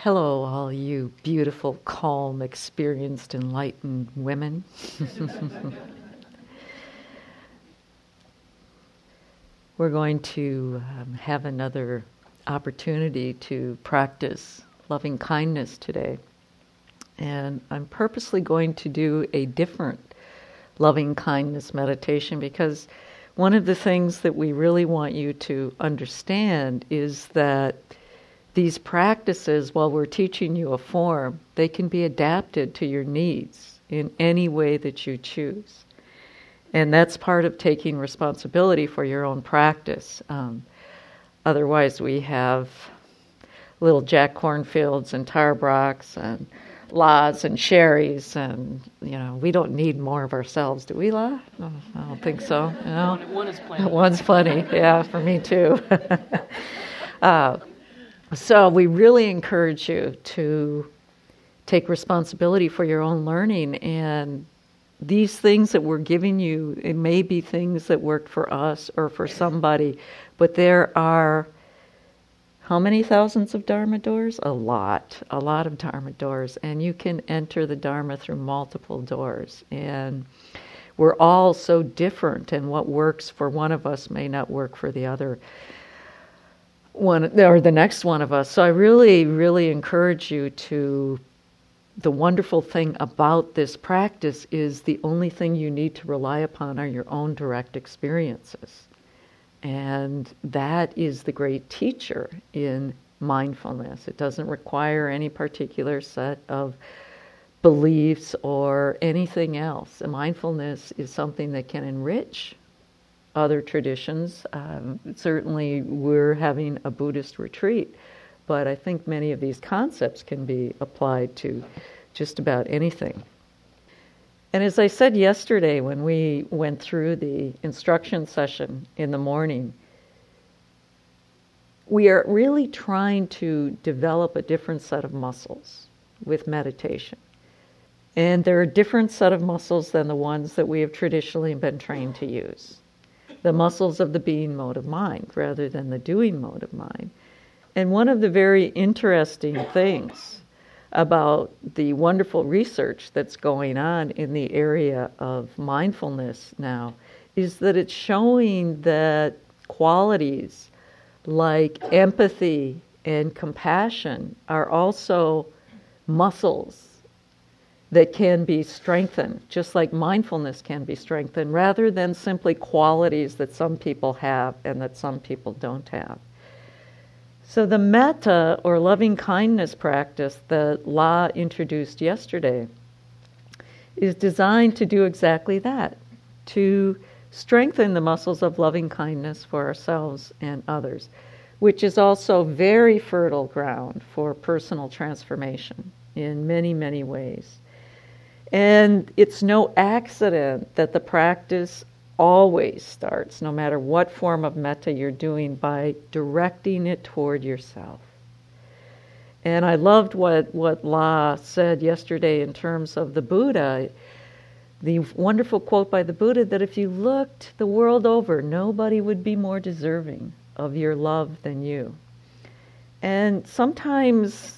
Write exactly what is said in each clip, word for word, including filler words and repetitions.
Hello, all you beautiful, calm, experienced, enlightened women. We're going to um, have another opportunity to practice loving kindness today. And I'm purposely going to do a different loving kindness meditation because one of the things that we really want you to understand is that these practices, while we're teaching you a form, they can be adapted to your needs in any way that you choose. And that's part of taking responsibility for your own practice. Um, otherwise, we have little Jack Cornfields and Tarbrocks and Las and Sherrys, and you know we don't need more of ourselves, do we, La? No, I don't think so. You know? One is plenty. One's plenty, yeah, for me too. uh, So we really encourage you to take responsibility for your own learning, and these things that we're giving you, it may be things that worked for us or for somebody, but there are how many thousands of Dharma doors? A lot, a lot of Dharma doors, and you can enter the Dharma through multiple doors. And we're all so different, and what works for one of us may not work for the other one or the next one of us. So I really, really encourage you to, the wonderful thing about this practice is the only thing you need to rely upon are your own direct experiences. And that is the great teacher in mindfulness. It doesn't require any particular set of beliefs or anything else. And mindfulness is something that can enrich other traditions. Um, certainly we're having a Buddhist retreat, but I think many of these concepts can be applied to just about anything. And as I said yesterday when we went through the instruction session in the morning, we are really trying to develop a different set of muscles with meditation. And they're a different set of muscles than the ones that we have traditionally been trained to use. The muscles of the being mode of mind rather than the doing mode of mind. And one of the very interesting things about the wonderful research that's going on in the area of mindfulness now is that it's showing that qualities like empathy and compassion are also muscles that can be strengthened, just like mindfulness can be strengthened, rather than simply qualities that some people have and that some people don't have. So the metta, or loving kindness practice that La introduced yesterday, is designed to do exactly that, to strengthen the muscles of loving kindness for ourselves and others, which is also very fertile ground for personal transformation in many, many ways. And it's no accident that the practice always starts, no matter what form of metta you're doing, by directing it toward yourself. And I loved what, what La said yesterday in terms of the Buddha, the wonderful quote by the Buddha that if you looked the world over, nobody would be more deserving of your love than you. And sometimes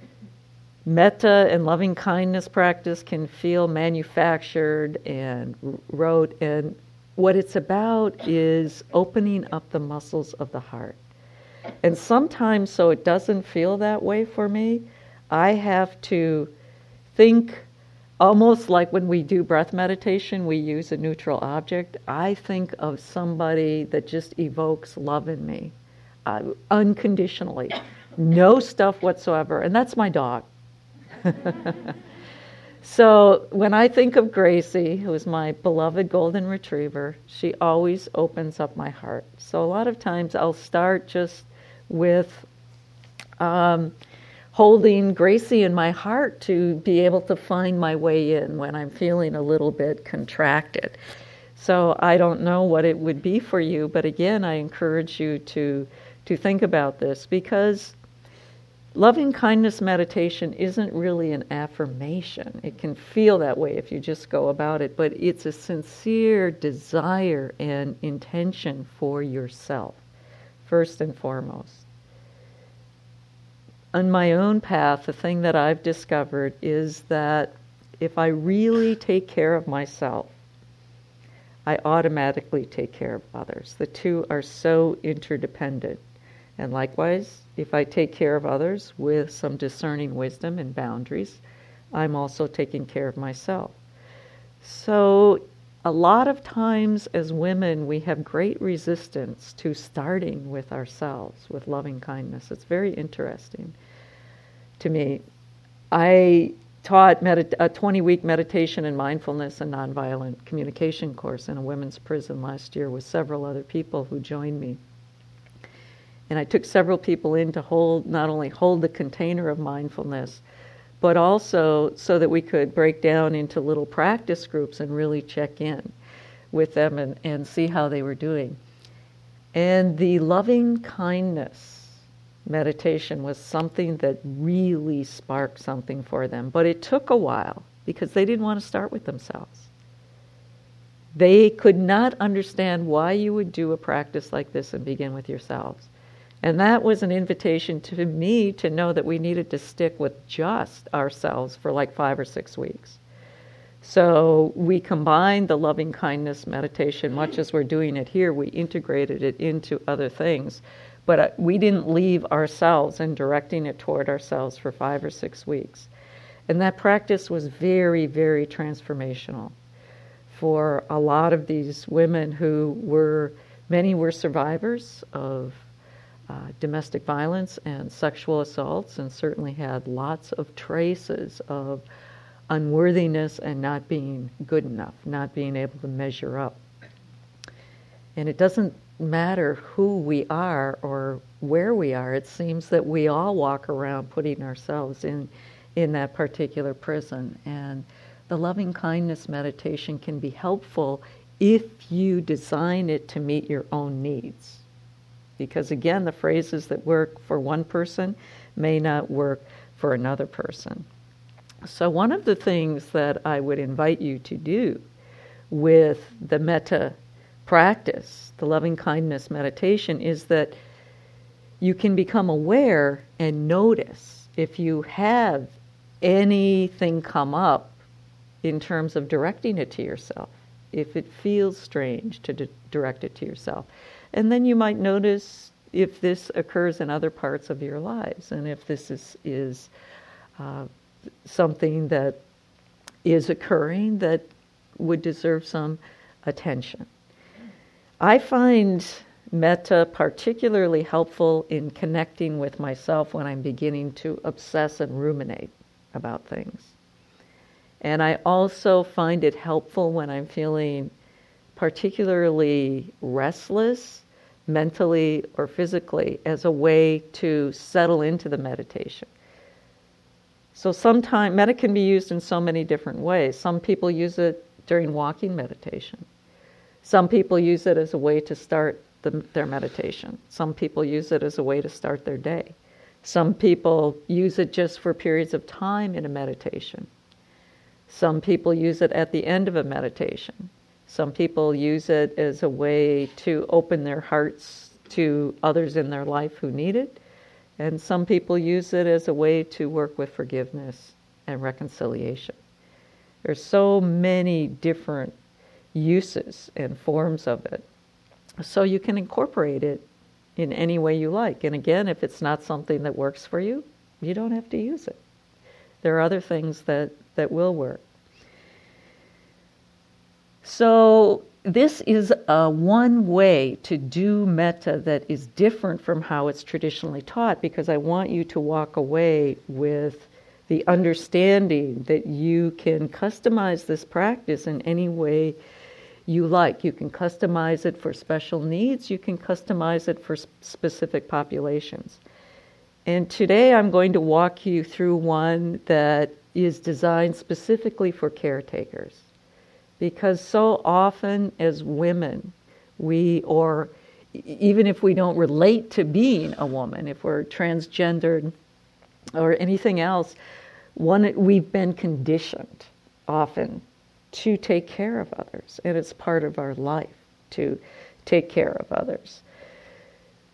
metta and loving kindness practice can feel manufactured and rote, and what it's about is opening up the muscles of the heart. And sometimes, so it doesn't feel that way for me, I have to think almost like when we do breath meditation, we use a neutral object. I think of somebody that just evokes love in me, uh, unconditionally, no stuff whatsoever, and that's my dog. So when I think of Gracie, who is my beloved golden retriever, she always opens up my heart. So a lot of times I'll start just with um, holding Gracie in my heart to be able to find my way in when I'm feeling a little bit contracted. So I don't know what it would be for you, but again, I encourage you to to think about this, because loving kindness meditation isn't really an affirmation. It can feel that way if you just go about it, but it's a sincere desire and intention for yourself, first and foremost. on my own path, the thing that I've discovered is that if I really take care of myself, I automatically take care of others. The two are so interdependent. And likewise, if I take care of others with some discerning wisdom and boundaries, I'm also taking care of myself. So a lot of times as women, we have great resistance to starting with ourselves, with loving kindness. It's very interesting to me. I taught medit- a twenty-week meditation and mindfulness and nonviolent communication course in a women's prison last year with several other people who joined me. And I took several people in to hold, not only hold the container of mindfulness, but also so that we could break down into little practice groups and really check in with them and, and see how they were doing. And the loving kindness meditation was something that really sparked something for them. But it took a while because they didn't want to start with themselves. They could not understand why you would do a practice like this and begin with yourselves. And that was an invitation to me to know that we needed to stick with just ourselves for like five or six weeks. So we combined the loving kindness meditation, much as we're doing it here, we integrated it into other things. But uh, we didn't leave ourselves and directing it toward ourselves for five or six weeks. And that practice was very, very transformational for a lot of these women who were, many were survivors of Uh, domestic violence and sexual assaults, and certainly had lots of traces of unworthiness and not being good enough, not being able to measure up. And it doesn't matter who we are or where we are. It seems that we all walk around putting ourselves in, in that particular prison. And the loving kindness meditation can be helpful if you design it to meet your own needs. Because again, the phrases that work for one person may not work for another person. So one of the things that I would invite you to do with the metta practice, the loving kindness meditation, is that you can become aware and notice if you have anything come up in terms of directing it to yourself, if it feels strange to di- direct it to yourself. And then you might notice if this occurs in other parts of your lives, and if this is, is uh, something that is occurring that would deserve some attention. I find metta particularly helpful in connecting with myself when I'm beginning to obsess and ruminate about things. And I also find it helpful when I'm feeling particularly restless, mentally or physically, as a way to settle into the meditation. So sometimes, metta can be used in so many different ways. Some people use it during walking meditation. Some people use it as a way to start the, their meditation. Some people use it as a way to start their day. Some people use it just for periods of time in a meditation. Some people use it at the end of a meditation. Some people use it as a way to open their hearts to others in their life who need it. And some people use it as a way to work with forgiveness and reconciliation. There's so many different uses and forms of it. So you can incorporate it in any way you like. And again, if it's not something that works for you, you don't have to use it. There are other things that, that will work. So this is uh, one way to do metta that is different from how it's traditionally taught, because I want you to walk away with the understanding that you can customize this practice in any way you like. You can customize it for special needs. You can customize it for specific populations. And today I'm going to walk you through one that is designed specifically for caretakers. Because so often as women, we, or even if we don't relate to being a woman, if we're transgendered or anything else, one, we've been conditioned often to take care of others. And it's part of our life to take care of others.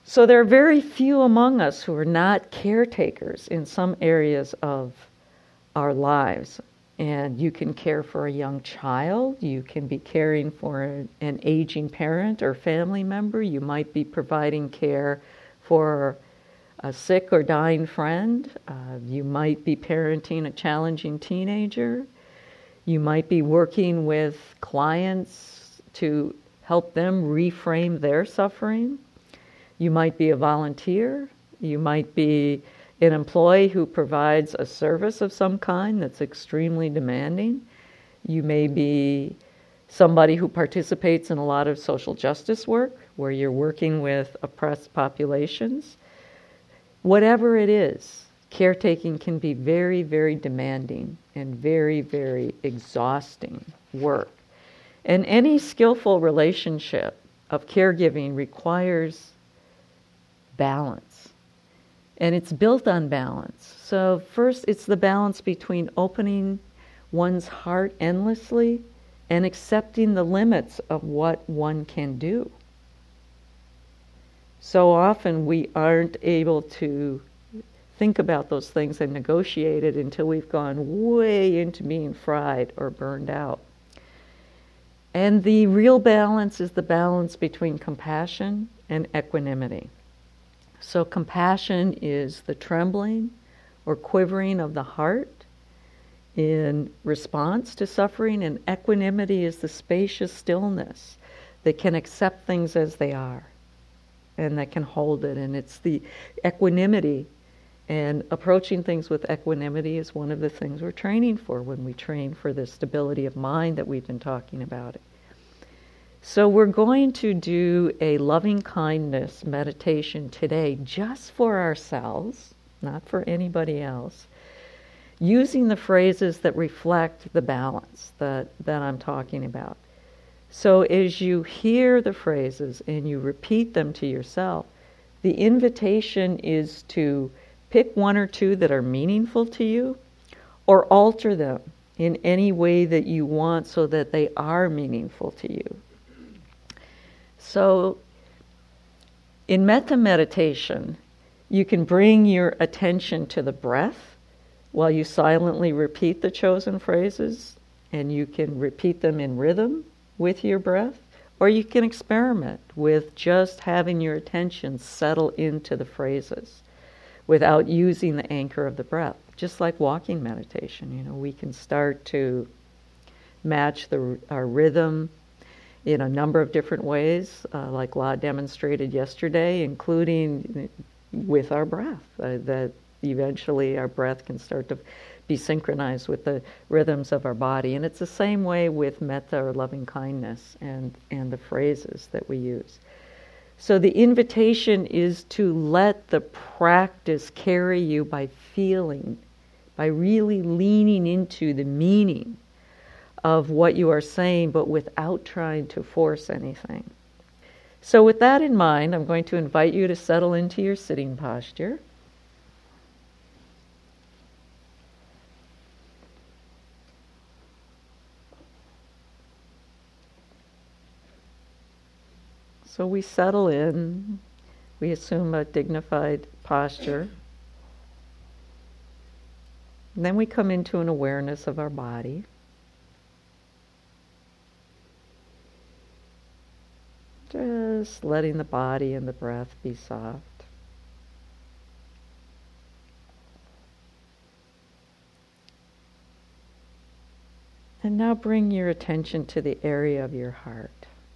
So there are very few among us who are not caretakers in some areas of our lives. And you can care for a young child, you can be caring for an aging parent or family member, you might be providing care for a sick or dying friend, uh, you might be parenting a challenging teenager, you might be working with clients to help them reframe their suffering. You might be a volunteer. You might be an employee who provides a service of some kind that's extremely demanding. You may be somebody who participates in a lot of social justice work where you're working with oppressed populations. Whatever it is, caretaking can be very, very demanding and very, very exhausting work. And any skillful relationship of caregiving requires balance. And it's built on balance. So first, it's the balance between opening one's heart endlessly and accepting the limits of what one can do. So often we aren't able to think about those things and negotiate it until we've gone way into being fried or burned out. And the real balance is the balance between compassion and equanimity. So compassion is the trembling or quivering of the heart in response to suffering, and equanimity is the spacious stillness that can accept things as they are and that can hold it. And it's the equanimity, and approaching things with equanimity is one of the things we're training for when we train for the stability of mind that we've been talking about. So we're going to do a loving kindness meditation today just for ourselves, not for anybody else, using the phrases that reflect the balance that, that I'm talking about. So as you hear the phrases and you repeat them to yourself, the invitation is to pick one or two that are meaningful to you or alter them in any way that you want so that they are meaningful to you. So in metta meditation, you can bring your attention to the breath while you silently repeat the chosen phrases, and you can repeat them in rhythm with your breath, or you can experiment with just having your attention settle into the phrases without using the anchor of the breath. Just like walking meditation, you know, we can start to match the, our rhythm in a number of different ways, uh, like La demonstrated yesterday, including with our breath, uh, that eventually our breath can start to be synchronized with the rhythms of our body. And it's the same way with metta or loving kindness and, and the phrases that we use. So the invitation is to let the practice carry you by feeling, by really leaning into the meaning of what you are saying, but without trying to force anything. So with that in mind, I'm going to invite you to settle into your sitting posture. So we settle in, we assume a dignified posture. And then we come into an awareness of our body. Just letting the body and the breath be soft. And now bring your attention to the area of your heart.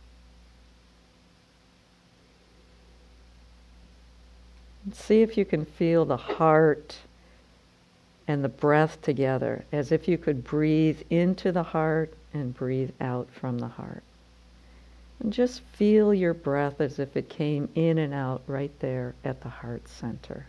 And see if you can feel the heart and the breath together, as if you could breathe into the heart and breathe out from the heart. And just feel your breath as if it came in and out right there at the heart center.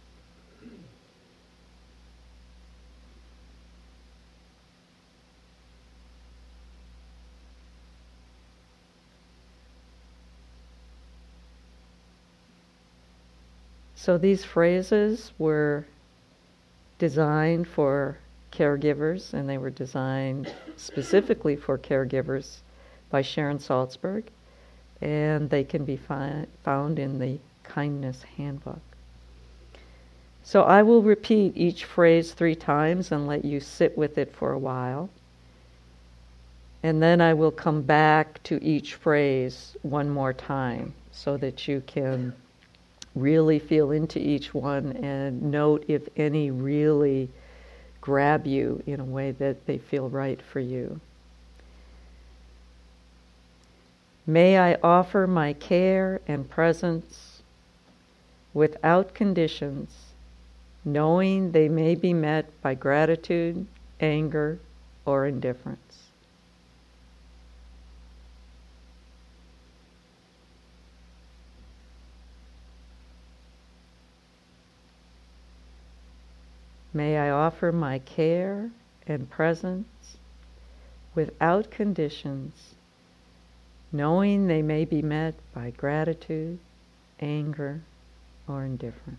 So these phrases were designed for caregivers, and they were designed specifically for caregivers by Sharon Salzberg, and they can be fi- found in the Kindness Handbook. So I will repeat each phrase three times and let you sit with it for a while. And then I will come back to each phrase one more time so that you can really feel into each one and note if any really grab you in a way that they feel right for you. May I offer my care and presence without conditions, knowing they may be met by gratitude, anger, or indifference. May I offer my care and presence without conditions, knowing they may be met by gratitude, anger, or indifference.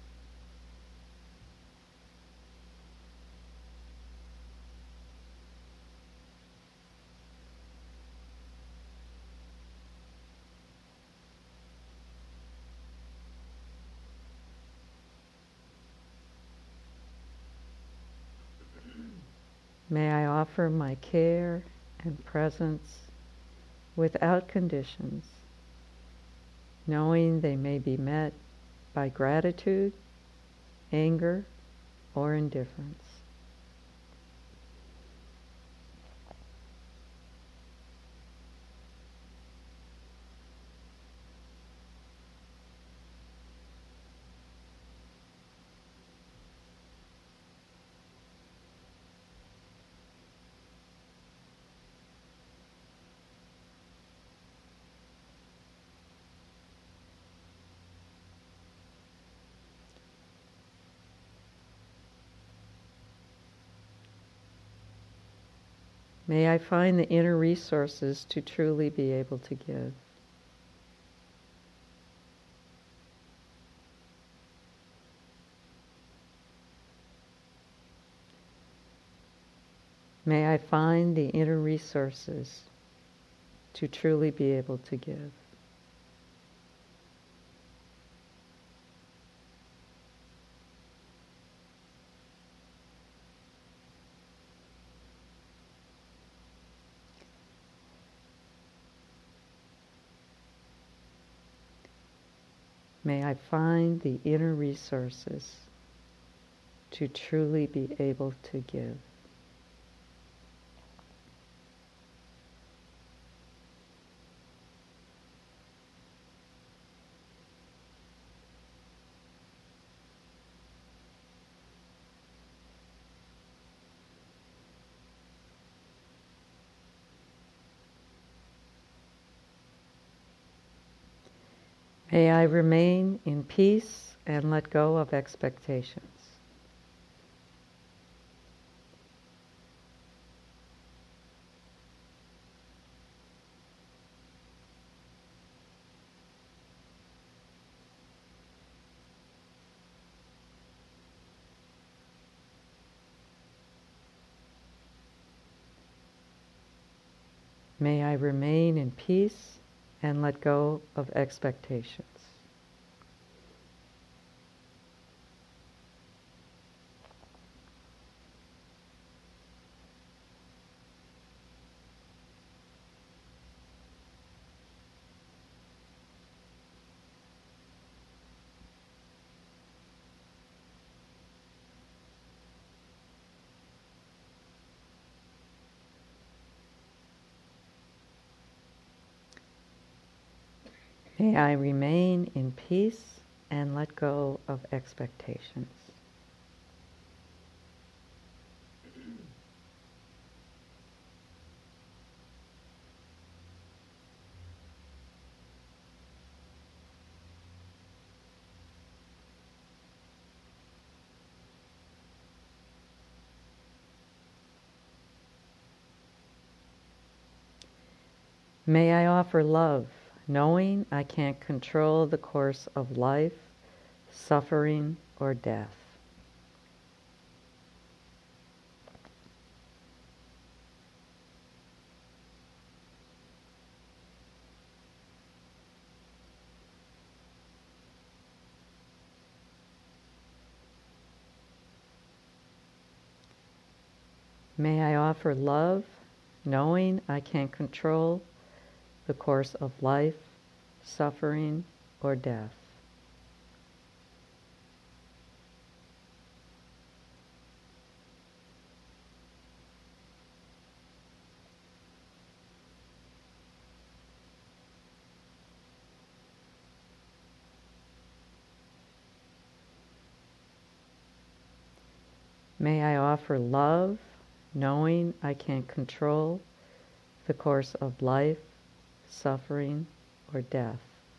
May I offer my care and presence without conditions, knowing they may be met by gratitude, anger, or indifference. May I find the inner resources to truly be able to give. May I find the inner resources to truly be able to give. May I find the inner resources to truly be able to give. May I remain in peace and let go of expectations. May I remain in peace and let go of expectations. May I remain in peace and let go of expectations. May I offer love, knowing I can't control the course of life, suffering, or death. May I offer love, knowing I can't control the course of life, suffering, or death. May I offer love, knowing I can't control the course of life, suffering, or death.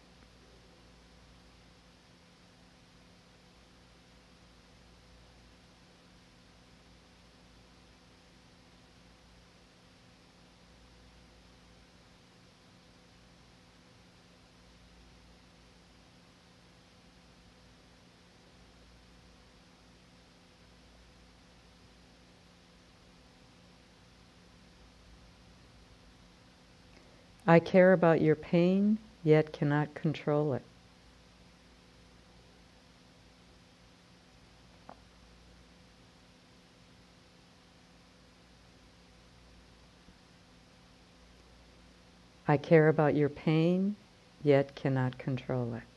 I care about your pain, yet cannot control it. I care about your pain, yet cannot control it.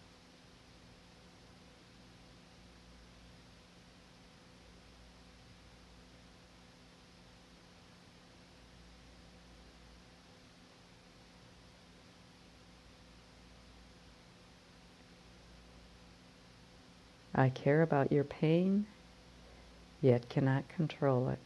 I care about your pain, yet cannot control it.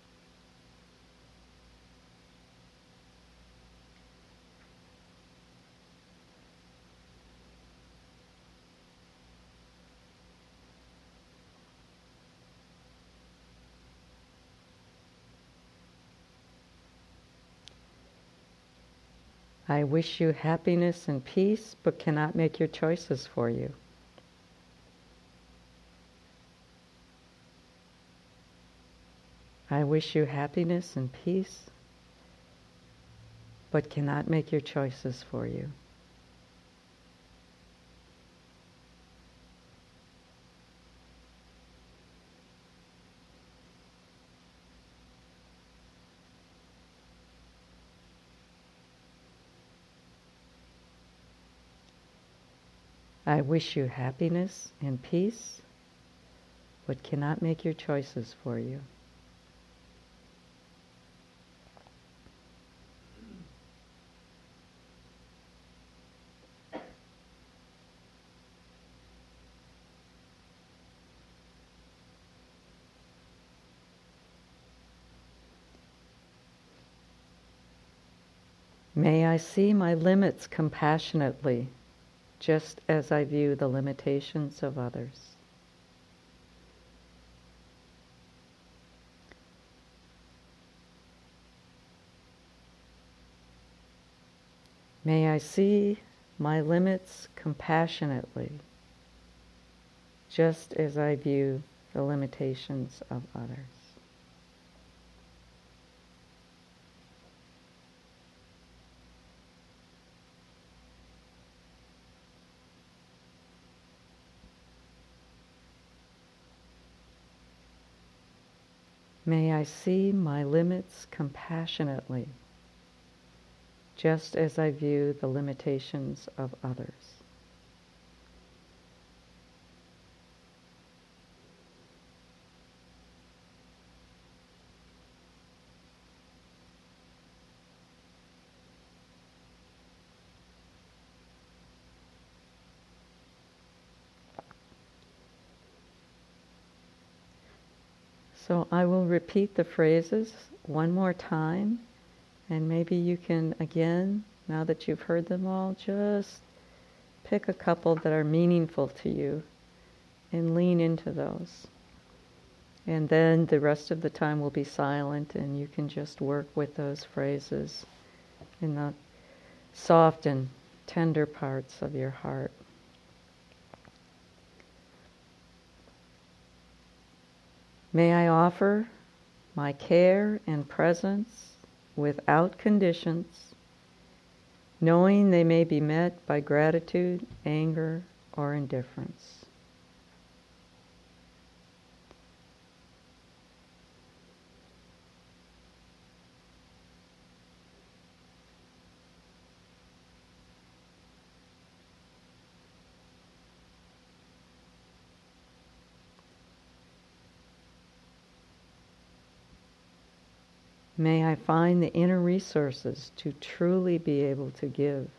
I wish you happiness and peace, but cannot make your choices for you. I wish you happiness and peace, but cannot make your choices for you. I wish you happiness and peace, but cannot make your choices for you. May I see my limits compassionately, just as I view the limitations of others. May I see my limits compassionately, just as I view the limitations of others. May I see my limits compassionately, just as I view the limitations of others. So I will repeat the phrases one more time, and maybe you can, again, now that you've heard them all, just pick a couple that are meaningful to you and lean into those. And then the rest of the time will be silent, and you can just work with those phrases in the soft and tender parts of your heart. May I offer my care and presence without conditions, knowing they may be met by gratitude, anger, or indifference. May I find the inner resources to truly be able to give.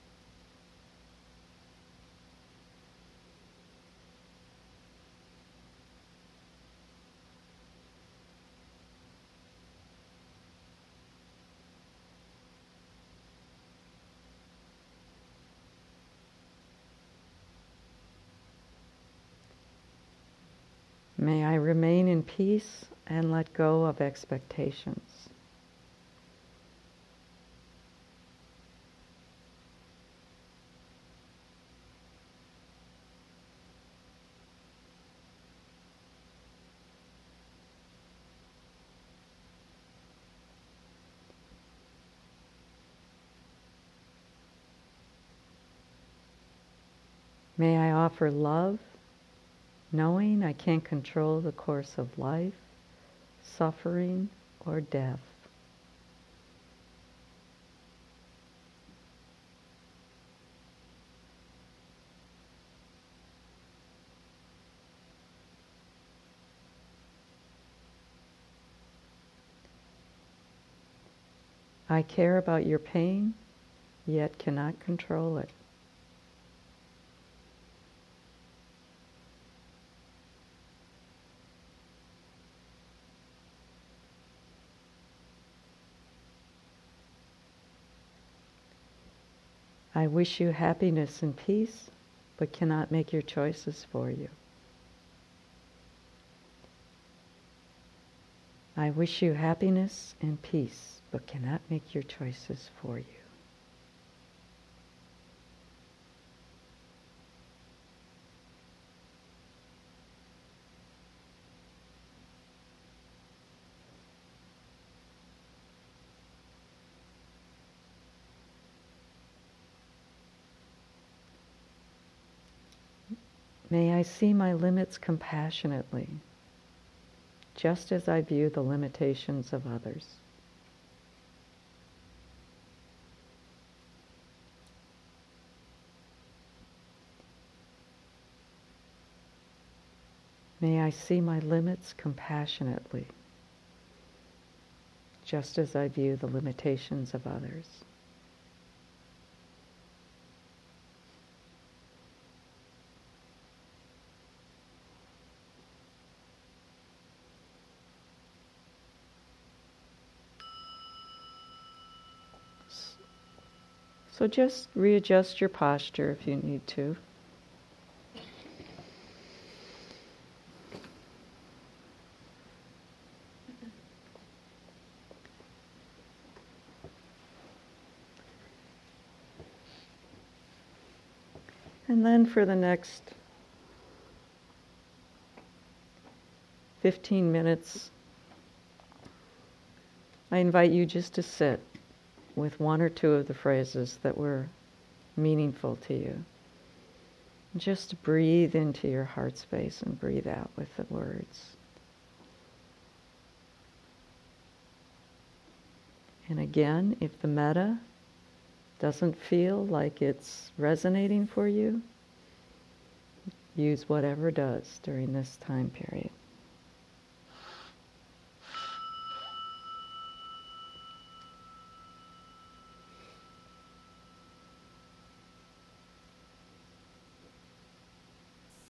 May I remain in peace and let go of expectations. May I offer love, knowing I can't control the course of life, suffering, or death. I care about your pain, yet cannot control it. I wish you happiness and peace, but cannot make your choices for you. I wish you happiness and peace, but cannot make your choices for you. May I see my limits compassionately, just as I view the limitations of others. May I see my limits compassionately, just as I view the limitations of others. So just readjust your posture if you need to. And then for the next fifteen minutes, I invite you just to sit with one or two of the phrases that were meaningful to you. Just breathe into your heart space and breathe out with the words. And again, if the metta doesn't feel like it's resonating for you, use whatever does during this time period.